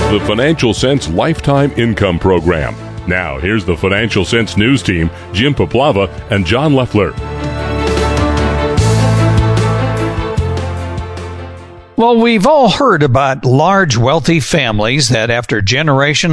the Financial Sense Lifetime Income Program. Now, here's the Financial Sense News team, Jim Paplava and John Leffler. Well, we've all heard about large, wealthy families that after generation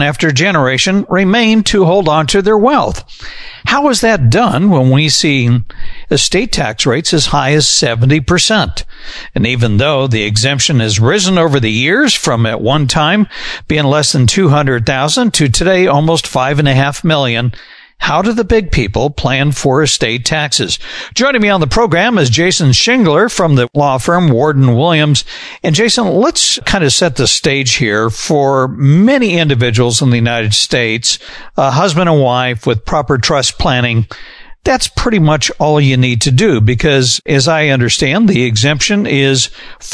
remain to hold on to their wealth. How is that done when we see estate tax rates as high as 70%? And even though the exemption has risen over the years from at one time being less than $200,000 to today almost $5.5 million, how do the big people plan for estate taxes? Joining me on the program is Jason Schingler from the law firm Warden Williams. And Jason, let's kind of set the stage here for many individuals in the United States, a husband and wife with proper trust planning. That's pretty much all you need to do because, as I understand, the exemption is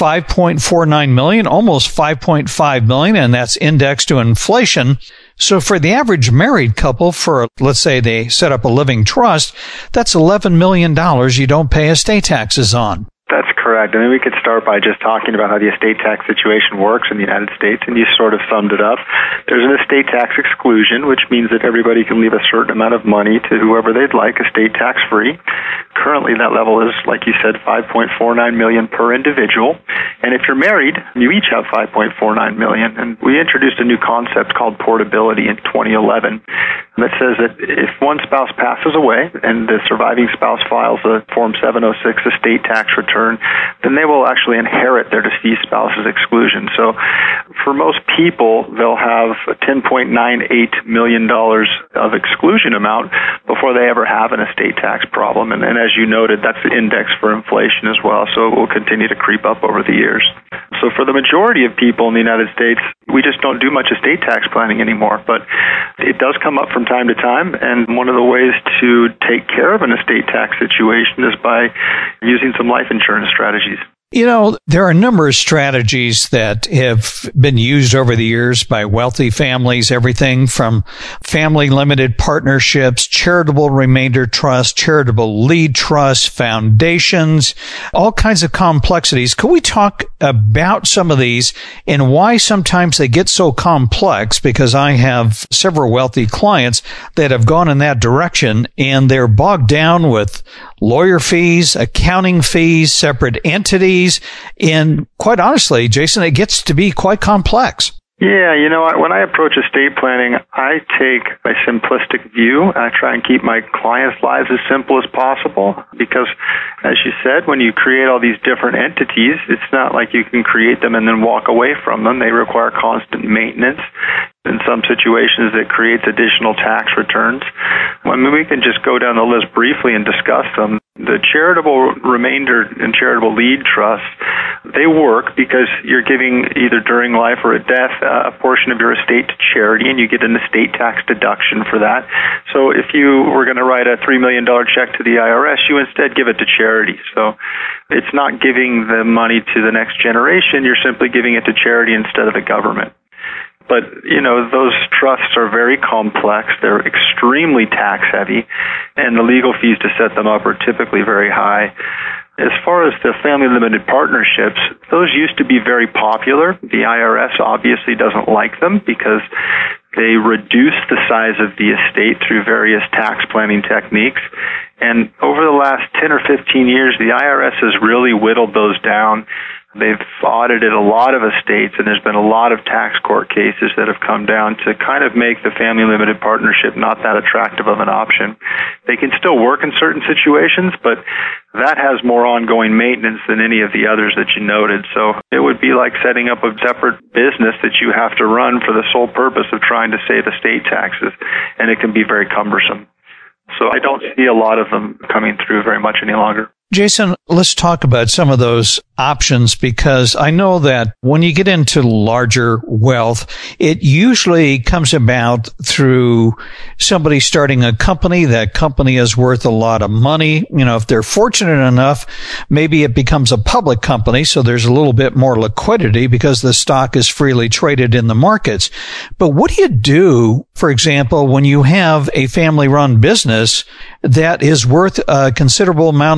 $5.49 million, almost $5.5 million, and that's indexed to inflation. So for the average married couple, for let's say they set up a living trust, that's $11 million you don't pay estate taxes on. That's correct. I mean, we could start by just talking about how the estate tax situation works in the United States, and you sort of summed it up. There's an estate tax exclusion, which means that everybody can leave a certain amount of money to whoever they'd like, estate tax-free. Currently, that level is, like you said, $5.49 million per individual. And if you're married, you each have $5.49 million. And we introduced a new concept called portability in 2011 that says that if one spouse passes away and the surviving spouse files a Form 706 estate tax return, then they will actually inherit their deceased spouse's exclusion. So for most people, they'll have a $10.98 million of exclusion amount before they ever have an estate tax problem. And as you noted, that's the index for inflation as well, so it will continue to creep up over the years. So for the majority of people in the United States, we just don't do much estate tax planning anymore, but it does come up from time to time, and one of the ways to take care of an estate tax situation is by using some life insurance strategies. You know, there are a number of strategies that have been used over the years by wealthy families, everything from family limited partnerships, charitable remainder trust, charitable lead trust, foundations, all kinds of complexities. Could we talk about some of these and why sometimes they get so complex? Because I have several wealthy clients that have gone in that direction and they're bogged down with lawyer fees, accounting fees, separate entities, and quite honestly, Jason, it gets to be quite complex. Yeah, you know, when I approach estate planning, I take a simplistic view. I try and keep my clients' lives as simple as possible because, as you said, when you create all these different entities, it's not like you can create them and then walk away from them. They require constant maintenance. In some situations, it creates additional tax returns. I mean, we can just go down the list briefly and discuss them. The charitable remainder and charitable lead trusts, they work because you're giving either during life or at death a portion of your estate to charity, and you get an estate tax deduction for that. So if you were going to write a $3 million check to the IRS, you instead give it to charity. So it's not giving the money to the next generation. You're simply giving it to charity instead of the government. But, you know, those trusts are very complex. They're extremely tax heavy, and the legal fees to set them up are typically very high. As far as the family limited partnerships, those used to be very popular. The IRS obviously doesn't like them because they reduce the size of the estate through various tax planning techniques. And over the last 10 or 15 years, the IRS has really whittled those down. They've audited a lot of estates, and there's been a lot of tax court cases that have come down to kind of make the family limited partnership not that attractive of an option. They can still work in certain situations, but that has more ongoing maintenance than any of the others that you noted. So it would be like setting up a separate business that you have to run for the sole purpose of trying to save estate taxes, and it can be very cumbersome. So I don't see a lot of them coming through very much any longer. Jason, let's talk about some of those options, because I know that when you get into larger wealth, it usually comes about through somebody starting a company. That company is worth a lot of money. You know, if they're fortunate enough, maybe it becomes a public company, so there's a little bit more liquidity because the stock is freely traded in the markets. But what do you do, for example, when you have a family-run business that is worth a considerable amount of money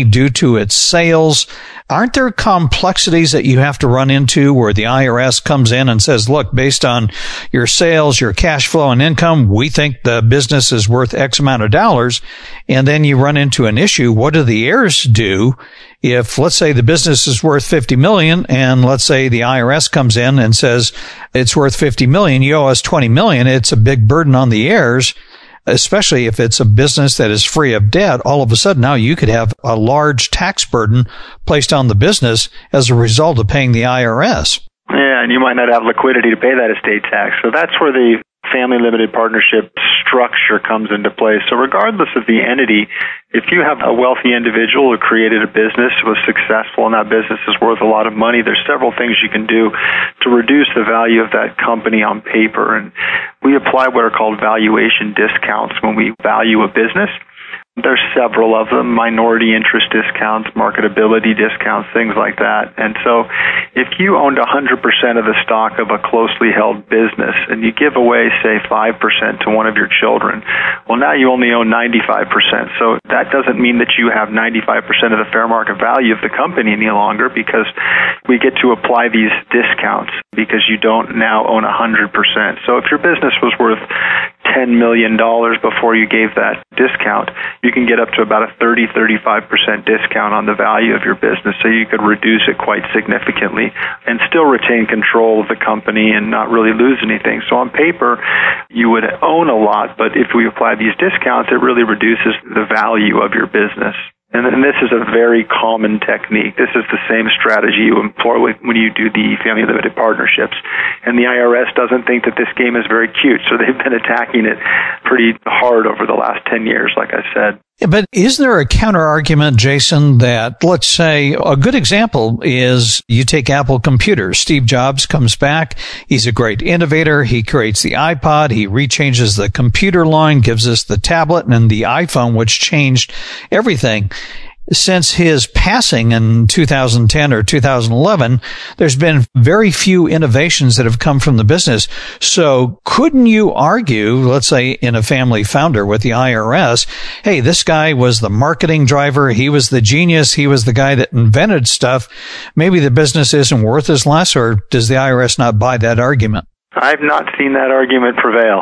due to its sales? Aren't there complexities that you have to run into where the IRS comes in and says, look, based on your sales, your cash flow and income, we think the business is worth X amount of dollars. And then you run into an issue. What do the heirs do if, let's say, the business is worth $50 million and let's say the IRS comes in and says it's worth $50 million, you owe us $20 million. It's a big burden on the heirs, especially if it's a business that is free of debt. All of a sudden now you could have a large tax burden placed on the business as a result of paying the IRS. Yeah, and you might not have liquidity to pay that estate tax. So that's where the family limited partnership structure comes into play. So regardless of the entity, if you have a wealthy individual who created a business, was successful, and that business is worth a lot of money, there's several things you can do to reduce the value of that company on paper. And we apply what are called valuation discounts when we value a business. There's several of them: minority interest discounts, marketability discounts, things like that. And so if you owned 100% of the stock of a closely held business and you give away, say, 5% to one of your children, well, now you only own 95%. So that doesn't mean that you have 95% of the fair market value of the company any longer, because we get to apply these discounts because you don't now own 100%. So if your business was worth $10 million before you gave that discount, you can get up to about a 30-35% discount on the value of your business. So you could reduce it quite significantly and still retain control of the company and not really lose anything. So on paper, you would own a lot, but if we apply these discounts, it really reduces the value of your business. And this is a very common technique. This is the same strategy you employ when you do the family limited partnerships. And the IRS doesn't think that this game is very cute, so they've been attacking it pretty hard over the last 10 years, like I said. But is there a counter argument, Jason, that, let's say, a good example is you take Apple computers. Steve Jobs comes back. He's a great innovator. He creates the iPod. He rechanges the computer line, gives us the tablet and the iPhone, which changed everything. Since his passing in 2010 or 2011, there's been very few innovations that have come from the business. So couldn't you argue, let's say in a family founder with the IRS, hey, this guy was the marketing driver. He was the genius. He was the guy that invented stuff. Maybe the business isn't worth as less, or does the IRS not buy that argument? I've not seen that argument prevail.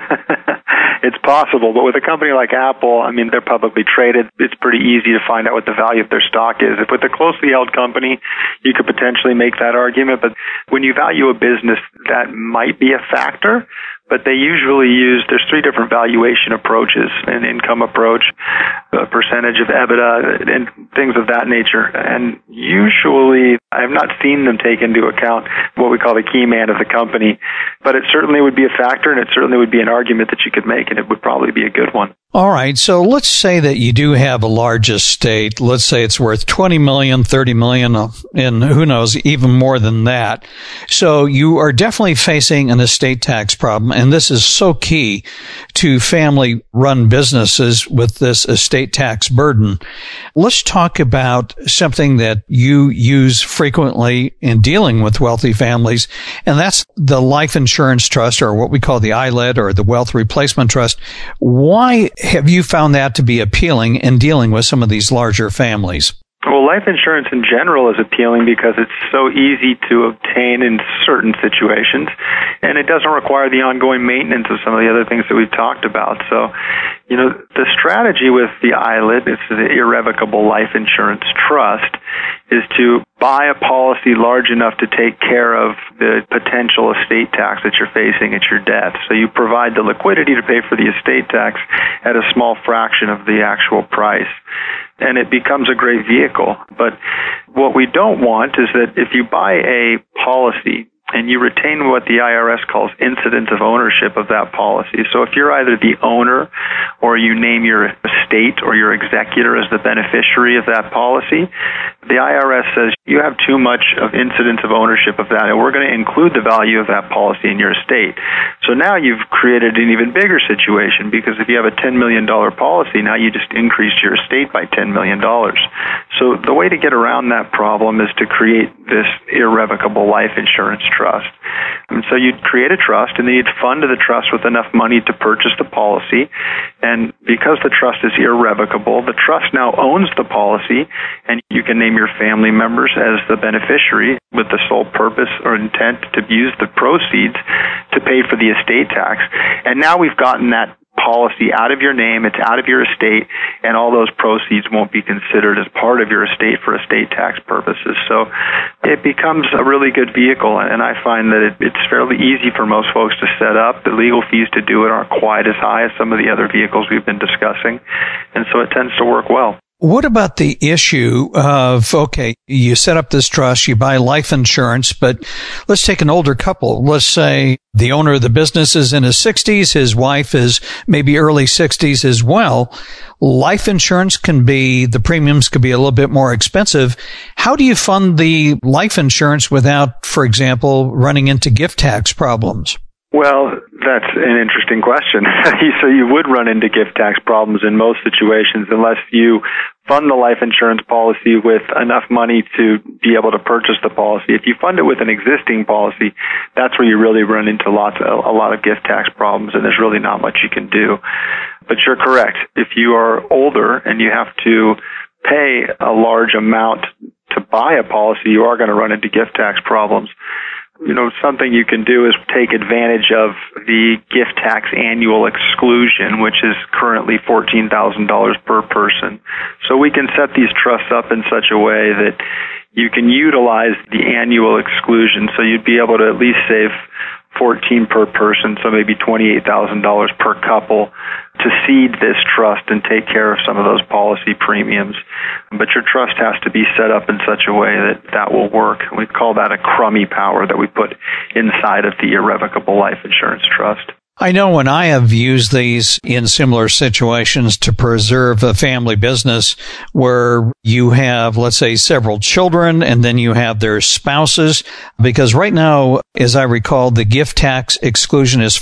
It's possible, but with a company like Apple, I mean, they're publicly traded. It's pretty easy to find out what the value of their stock is. If with a closely held company, you could potentially make that argument, but when you value a business, that might be a factor. But they usually there's three different valuation approaches: an income approach, a percentage of EBITDA, and things of that nature. And usually, I have not seen them take into account what we call the key man of the company. But it certainly would be a factor, and it certainly would be an argument that you could make, and it would probably be a good one. All right. So let's say that you do have a large estate. Let's say it's worth $20 million, $30 million, and who knows, even more than that. So you are definitely facing an estate tax problem. And this is so key to family run businesses with this estate tax burden. Let's talk about something that you use frequently in dealing with wealthy families. And that's the life insurance trust, or what we call the ILIT, or the wealth replacement trust. Why have you found that to be appealing in dealing with some of these larger families? Well, life insurance in general is appealing because it's so easy to obtain in certain situations, and it doesn't require the ongoing maintenance of some of the other things that we've talked about. So, the strategy with the ILIT, it's the Irrevocable Life Insurance Trust, is to buy a policy large enough to take care of the potential estate tax that you're facing at your death. So you provide the liquidity to pay for the estate tax at a small fraction of the actual price. And it becomes a great vehicle. But what we don't want is that if you buy a policy and you retain what the IRS calls incidence of ownership of that policy. So if you're either the owner or you name your estate or your executor as the beneficiary of that policy, the IRS says you have too much of incidence of ownership of that, and we're going to include the value of that policy in your estate. So now you've created an even bigger situation, because if you have a $10 million policy, now you just increased your estate by $10 million. So the way to get around that problem is to create this irrevocable life insurance trust. And so you'd create a trust, and then you'd fund the trust with enough money to purchase the policy. And because the trust is irrevocable, the trust now owns the policy, and you can name your family members as the beneficiary with the sole purpose or intent to use the proceeds to pay for the estate tax. And now we've gotten that policy out of your name, it's out of your estate, and all those proceeds won't be considered as part of your estate for estate tax purposes. So it becomes a really good vehicle, and I find that it's fairly easy for most folks to set up. The legal fees to do it aren't quite as high as some of the other vehicles we've been discussing, and so it tends to work well. What about the issue of, okay, you set up this trust, you buy life insurance, but let's take an older couple. Let's say the owner of the business is in his 60s, his wife is maybe early 60s as well. Life insurance the premiums could be a little bit more expensive. How do you fund the life insurance without, for example, running into gift tax problems? Well, that's an interesting question. So you would run into gift tax problems in most situations unless you fund the life insurance policy with enough money to be able to purchase the policy. If you fund it with an existing policy, that's where you really run into a lot of gift tax problems, and there's really not much you can do. But you're correct. If you are older and you have to pay a large amount to buy a policy, you are going to run into gift tax problems. Something you can do is take advantage of the gift tax annual exclusion, which is currently $14,000 per person. So we can set these trusts up in such a way that you can utilize the annual exclusion. So you'd be able to at least save $14,000 per person, so maybe $28,000 per couple, to seed this trust and take care of some of those policy premiums. But your trust has to be set up in such a way that will work. We call that a crummy power that we put inside of the irrevocable life insurance trust. I know when I have used these in similar situations to preserve a family business where you have, let's say, several children and then you have their spouses, because right now, as I recall, the gift tax exclusion is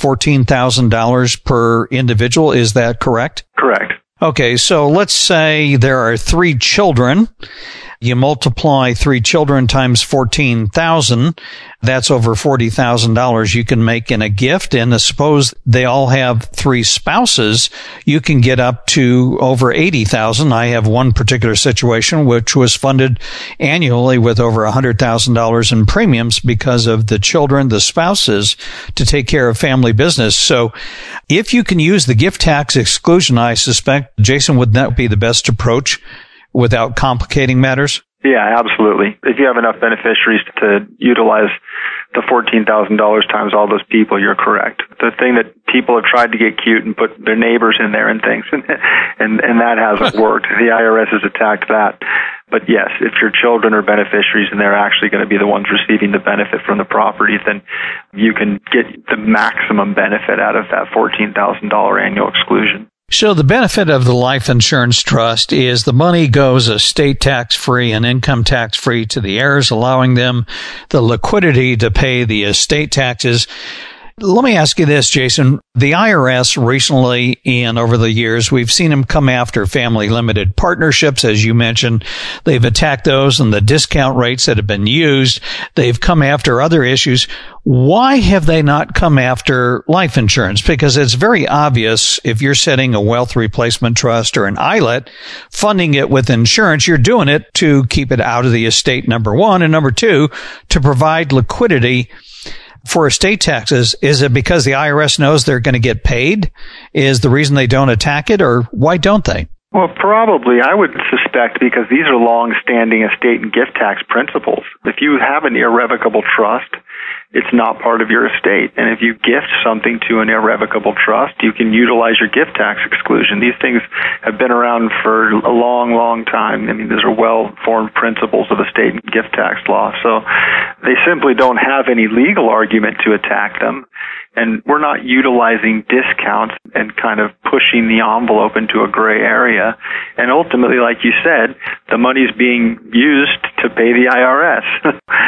$14,000 per individual. Is that correct? Correct. Okay, so let's say there are 3 children. You multiply 3 children times 14,000. That's over $40,000 you can make in a gift. And suppose they all have 3 spouses, you can get up to over $80,000. I have one particular situation which was funded annually with over $100,000 in premiums because of the children, the spouses, to take care of family business. So if you can use the gift tax exclusion, I suspect, Jason, would that be the best approach without complicating matters? Yeah, absolutely. If you have enough beneficiaries to utilize the $14,000 times all those people, you're correct. The thing that people have tried to get cute and put their neighbors in there and things, and that hasn't worked. The IRS has attacked that. But yes, if your children are beneficiaries and they're actually going to be the ones receiving the benefit from the property, then you can get the maximum benefit out of that $14,000 annual exclusion. So the benefit of the life insurance trust is the money goes estate tax-free and income tax-free to the heirs, allowing them the liquidity to pay the estate taxes. Let me ask you this, Jason. The IRS recently and over the years, we've seen them come after family limited partnerships, as you mentioned. They've attacked those and the discount rates that have been used. They've come after other issues. Why have they not come after life insurance? Because it's very obvious if you're setting a wealth replacement trust or an ILET, funding it with insurance, you're doing it to keep it out of the estate, number one, and number two, to provide liquidity for estate taxes. Is it because the IRS knows they're going to get paid? Is the reason they don't attack it, or why don't they? Well, probably, I would suspect, because these are long-standing estate and gift tax principles. If you have an irrevocable trust, it's not part of your estate. And if you gift something to an irrevocable trust, you can utilize your gift tax exclusion. These things have been around for a long, long time. I mean, these are well-formed principles of estate and gift tax law. So they simply don't have any legal argument to attack them. And we're not utilizing discounts and kind of pushing the envelope into a gray area. And ultimately, like you said, the money's being used to pay the IRS.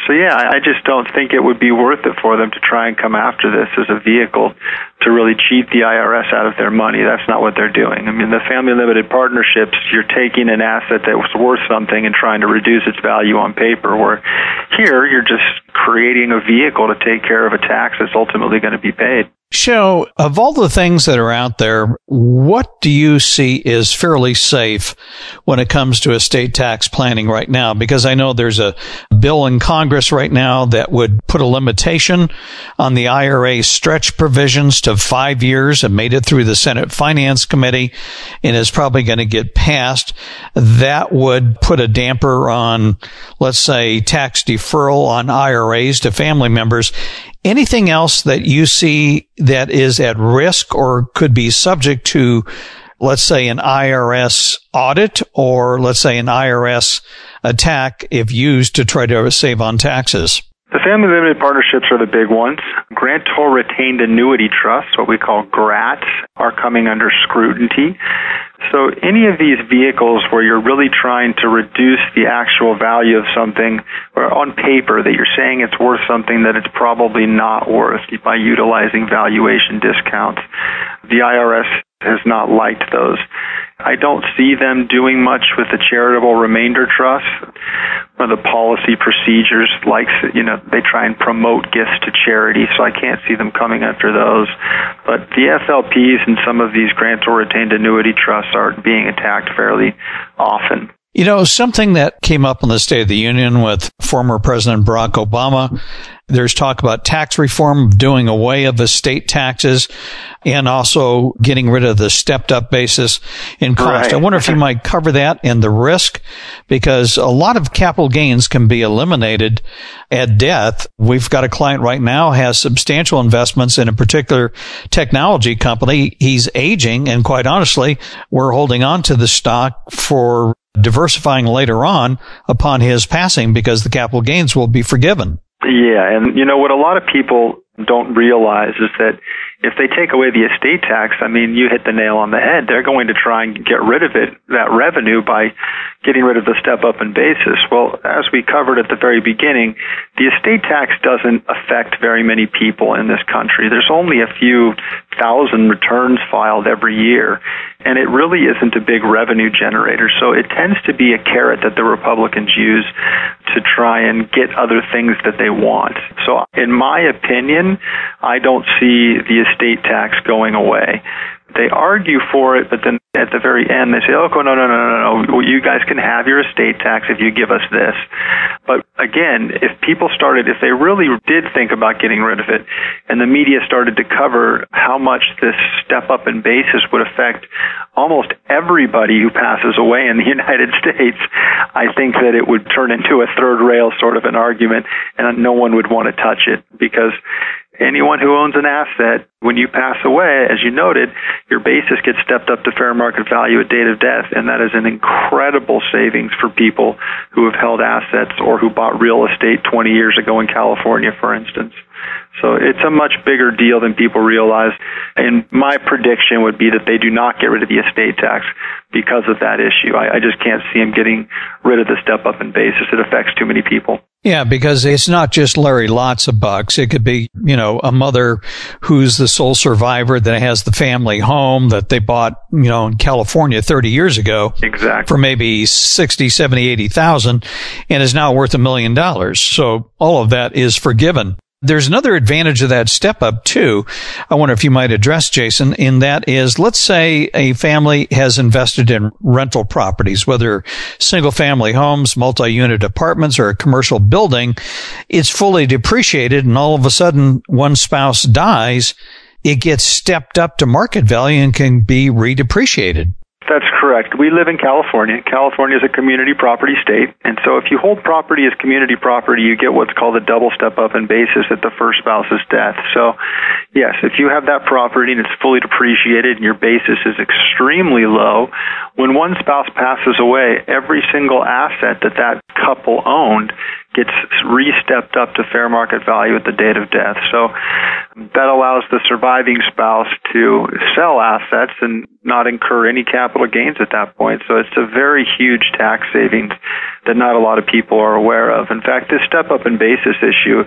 So yeah, I just don't think it would be worth it for them to try and come after this as a vehicle to really cheat the IRS out of their money. That's not what they're doing. I mean, the family limited partnerships, you're taking an asset that was worth something and trying to reduce its value on paper, where here you're just creating a vehicle to take care of a tax that's ultimately going to be paid. So, of all the things that are out there, what do you see is fairly safe when it comes to estate tax planning right now? Because I know there's a bill in Congress right now that would put a limitation on the IRA stretch provisions to 5 years. It made it through the Senate Finance Committee and is probably going to get passed. That would put a damper on, let's say, tax deferral on IRAs to family members. Anything else that you see that is at risk or could be subject to, let's say, an IRS audit or, let's say, an IRS attack if used to try to save on taxes? The family limited partnerships are the big ones. Grantor retained annuity trusts, what we call GRATs, are coming under scrutiny. So any of these vehicles where you're really trying to reduce the actual value of something, or on paper that you're saying it's worth something that it's probably not worth by utilizing valuation discounts, the IRS has not liked those. I don't see them doing much with the charitable remainder trust. One of the policy procedures they try and promote gifts to charity, so I can't see them coming after those. But the FLPs and some of these grantor retained annuity trusts are being attacked fairly often. You know, something that came up in the State of the Union with former President Barack Obama, there's talk about tax reform, doing away of estate taxes, and also getting rid of the stepped-up basis in cost. Right. I wonder if you might cover that and the risk, because a lot of capital gains can be eliminated at death. We've got a client right now has substantial investments in a particular technology company. He's aging, and quite honestly, we're holding on to the stock for diversifying later on upon his passing because the capital gains will be forgiven. Yeah, and what a lot of people don't realize is that if they take away the estate tax, I mean, you hit the nail on the head. They're going to try and get rid of it, that revenue, by getting rid of the step-up in basis. Well, as we covered at the very beginning, the estate tax doesn't affect very many people in this country. There's only a few thousand returns filed every year, and it really isn't a big revenue generator. So it tends to be a carrot that the Republicans use to try and get other things that they want. So in my opinion, I don't see the estate tax going away. They argue for it, but then at the very end they say, oh, no, you guys can have your estate tax if you give us this. But again, if they really did think about getting rid of it, and the media started to cover how much this step up in basis would affect almost everybody who passes away in the United States, I think that it would turn into a third rail sort of an argument, and no one would want to touch it, because anyone who owns an asset, when you pass away, as you noted, your basis gets stepped up to fair market value at date of death, and that is an incredible savings for people who have held assets or who bought real estate 20 years ago in California, for instance. So it's a much bigger deal than people realize. And my prediction would be that they do not get rid of the estate tax because of that issue. I just can't see them getting rid of the step-up in basis. It affects too many people. Yeah, because it's not just Larry lots of bucks. It could be, a mother who's the sole survivor that has the family home that they bought, in California 30 years ago. Exactly. For maybe 60, 70, 80,000 and is now worth $1 million. So all of that is forgiven. There's another advantage of that step up too. I wonder if you might address, Jason, in that is, let's say a family has invested in rental properties, whether single family homes, multi-unit apartments, or a commercial building. It's fully depreciated, and all of a sudden one spouse dies. It gets stepped up to market value and can be redepreciated. That's correct. We live in California. California is a community property state, and so if you hold property as community property, you get what's called a double step-up in basis at the first spouse's death. So, yes, if you have that property and it's fully depreciated and your basis is extremely low, when one spouse passes away, every single asset that couple owned gets re-stepped up to fair market value at the date of death. So That allows the surviving spouse to sell assets and not incur any capital gains at that point. So it's a very huge tax savings that not a lot of people are aware of. In fact, this step-up in basis issue,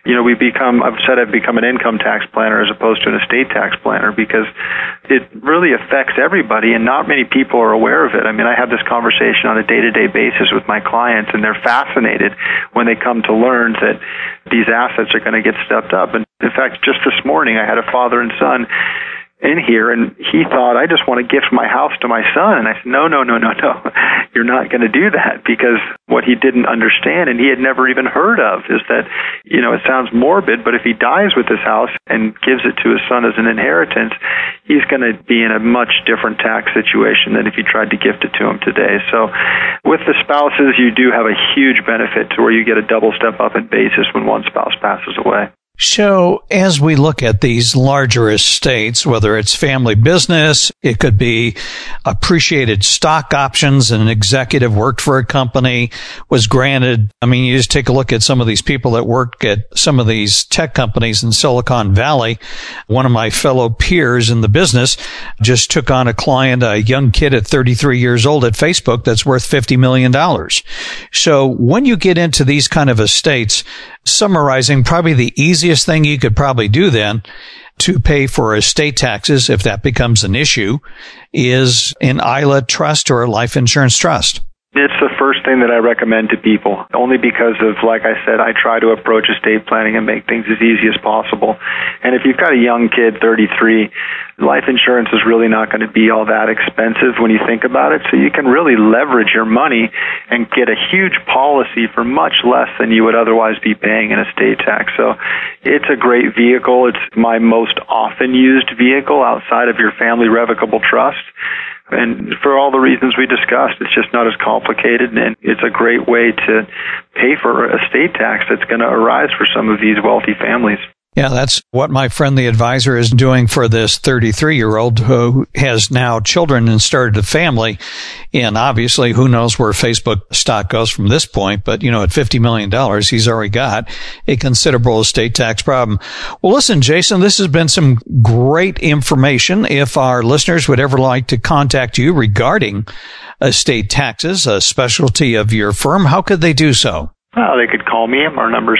I've become an income tax planner as opposed to an estate tax planner because it really affects everybody and not many people are aware of it. I mean, I have this conversation on a day-to-day basis with my clients and they're fascinated when they come to learn that these assets are going to get stepped up. And in fact, just this morning, I had a father and son in here, and he thought, I just want to gift my house to my son. And I said, no. You're not going to do that, because what he didn't understand, and he had never even heard of, is that, it sounds morbid, but if he dies with his house and gives it to his son as an inheritance, he's going to be in a much different tax situation than if you tried to gift it to him today. So with the spouses, you do have a huge benefit to where you get a double step up in basis when one spouse passes away. So as we look at these larger estates, whether it's family business, it could be appreciated stock options, an executive worked for a company, was granted. I mean, you just take a look at some of these people that work at some of these tech companies in Silicon Valley. One of my fellow peers in the business just took on a client, a young kid at 33 years old at Facebook that's worth $50 million. So when you get into these kind of estates, summarizing, probably the easiest thing you could probably do then to pay for estate taxes, if that becomes an issue, is an ILA trust or a life insurance trust. It's the first thing that I recommend to people, only because of, like I said, I try to approach estate planning and make things as easy as possible. And if you've got a young kid, 33, life insurance is really not going to be all that expensive when you think about it. So you can really leverage your money and get a huge policy for much less than you would otherwise be paying in estate tax. So it's a great vehicle. It's my most often used vehicle outside of your family revocable trust. And for all the reasons we discussed, it's just not as complicated, and it's a great way to pay for estate tax that's going to arise for some of these wealthy families. Yeah, that's what my friend, the advisor, is doing for this 33-year-old who has now children and started a family. And obviously, who knows where Facebook stock goes from this point. But, at $50 million, he's already got a considerable estate tax problem. Well, listen, Jason, this has been some great information. If our listeners would ever like to contact you regarding estate taxes, a specialty of your firm, how could they do so? They could call me. Our number is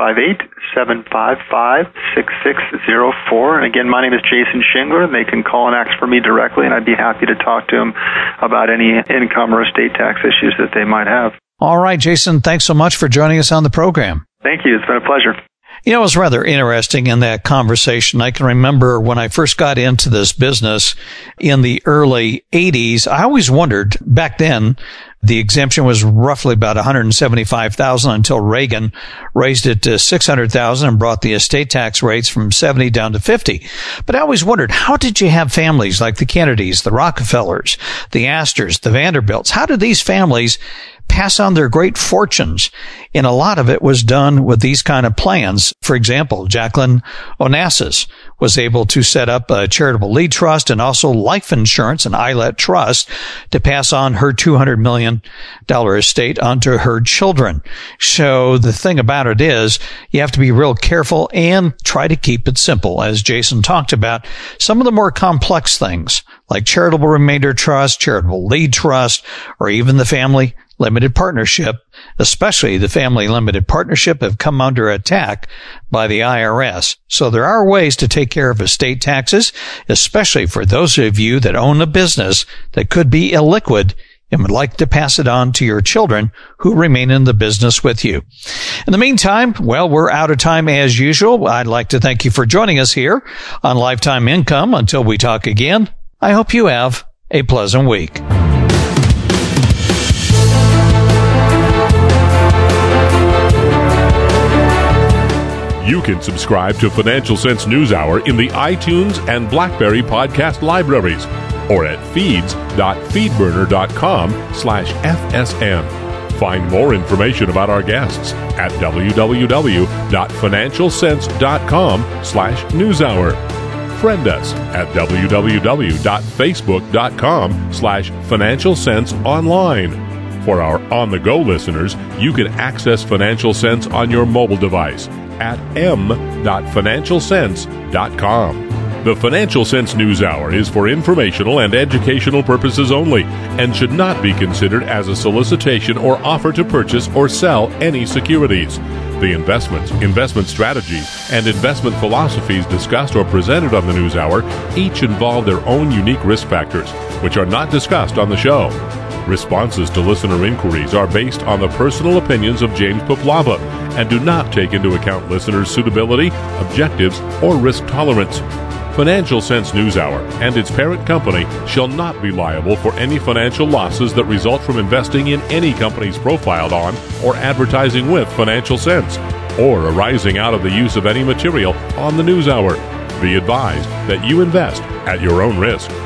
858-755-6604. And again, my name is Jason Schingler. They can call and ask for me directly, and I'd be happy to talk to them about any income or estate tax issues that they might have. All right, Jason, thanks so much for joining us on the program. Thank you. It's been a pleasure. It was rather interesting in that conversation. I can remember when I first got into this business in the early 80s, I always wondered back then, the exemption was roughly about $175,000 until Reagan raised it to $600,000 and brought the estate tax rates from 70 down to 50. But I always wondered, how did you have families like the Kennedys, the Rockefellers, the Astors, the Vanderbilts? How did these families pass on their great fortunes? And a lot of it was done with these kind of plans. For example, Jacqueline Onassis was able to set up a charitable lead trust and also life insurance, an ILA trust, to pass on her $200 million estate onto her children. So the thing about it is you have to be real careful and try to keep it simple. As Jason talked about, some of the more complex things like charitable remainder trust, charitable lead trust, or even the family limited partnership, especially the family limited partnership, have come under attack by the IRS. So there are ways to take care of estate taxes, especially for those of you that own a business that could be illiquid and would like to pass it on to your children who remain in the business with you. In the meantime, we're out of time as usual. I'd like to thank you for joining us here on Lifetime Income. Until we talk again, I hope you have a pleasant week. You can subscribe to Financial Sense News Hour in the iTunes and BlackBerry podcast libraries or at feeds.feedburner.com/FSN. Find more information about our guests at www.financialsense.com/newshour. Friend us at www.facebook.com/financialsenseonline. For our on-the-go listeners, you can access Financial Sense on your mobile device. at m.financialsense.com. The Financial Sense News Hour is for informational and educational purposes only and should not be considered as a solicitation or offer to purchase or sell any securities. The investments, investment strategies, and investment philosophies discussed or presented on the News Hour each involve their own unique risk factors, which are not discussed on the show. Responses to listener inquiries are based on the personal opinions of James Poplava and do not take into account listeners' suitability, objectives, or risk tolerance. Financial Sense News Hour and its parent company shall not be liable for any financial losses that result from investing in any companies profiled on or advertising with Financial Sense, or arising out of the use of any material on the News Hour. Be advised that you invest at your own risk.